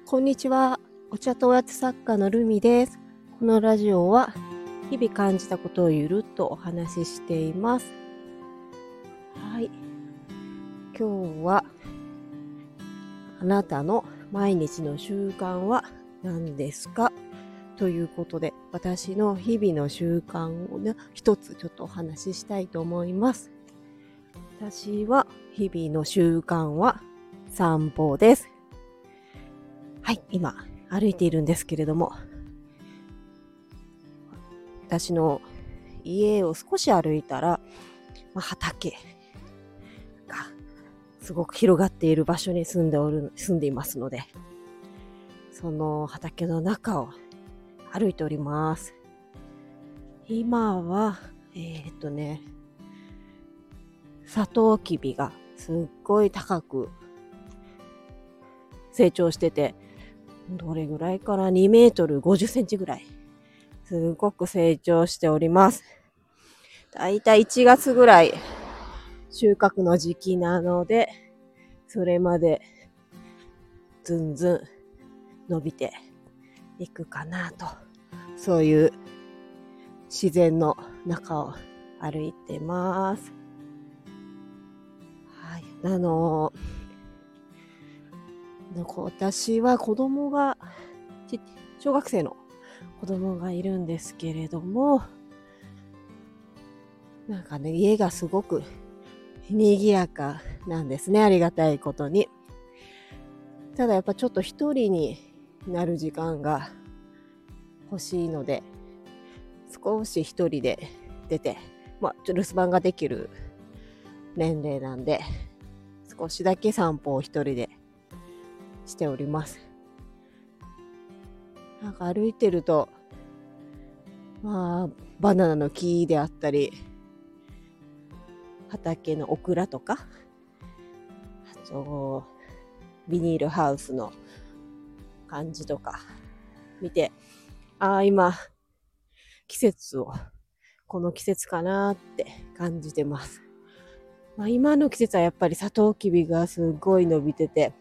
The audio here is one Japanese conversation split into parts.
こんにちは。お茶とおやつ作家のルミです。このラジオは日々感じたことをゆるっとお話ししています。はい。今日はあなたの毎日の習慣は何ですかということで、私の日々の習慣をね、一つちょっとお話ししたいと思います。私は日々の習慣は散歩です。はい、今歩いているんですけれども、私の家を少し歩いたら、畑がすごく広がっている場所に住んでいますので、その畑の中を歩いております。今はサトウキビがすっごい高く成長してて、どれぐらいかな、2メートル50センチぐらい。すごく成長しております。だいたい1月ぐらい収穫の時期なので、それまでずんずん伸びていくかなと。そういう自然の中を歩いてます。はい。私は子供が、小学生の子供がいるんですけれども、家がすごく賑やかなんですね。ありがたいことに。ただやっぱちょっと一人になる時間が欲しいので、少し一人で出て、留守番ができる年齢なんで、少しだけ散歩を一人でしております。歩いてると、バナナの木であったり、畑のオクラとか、あとビニールハウスの感じとか見て、今この季節かなって感じてます。今の季節はやっぱりサトウキビがすごい伸びてて、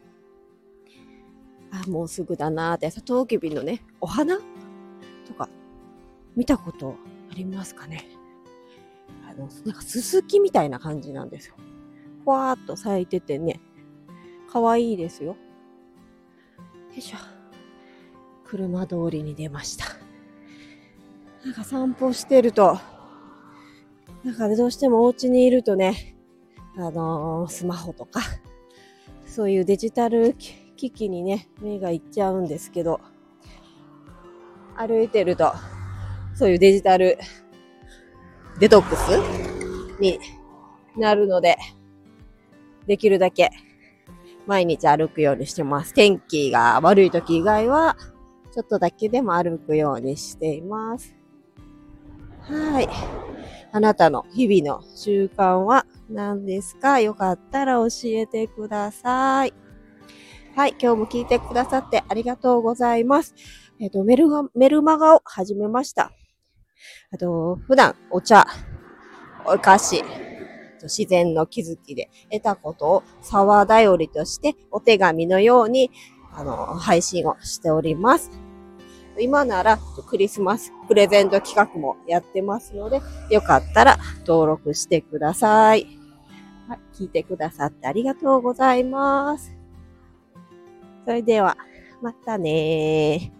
もうすぐだなーって。サトウキビのね、お花とか見たことありますかね。ススキみたいな感じなんですよ。ふわーっと咲いててね、かわいいですよ。よいしょ。車通りに出ました。散歩してると、どうしてもお家にいるとね、スマホとか、そういうデジタル機器にね、目がいっちゃうんですけど、歩いてると、そういうデジタルデトックスになるので、できるだけ毎日歩くようにしてます。天気が悪い時以外は、ちょっとだけでも歩くようにしています。はい。あなたの日々の習慣は何ですか？よかったら教えてください。はい。今日も聞いてくださってありがとうございます。メルマガを始めました。普段お茶、お菓子、自然の気づきで得たことを沢頼りとしてお手紙のように配信をしております。今ならクリスマスプレゼント企画もやってますので、よかったら登録してください。はい、聞いてくださってありがとうございます。それではまたね。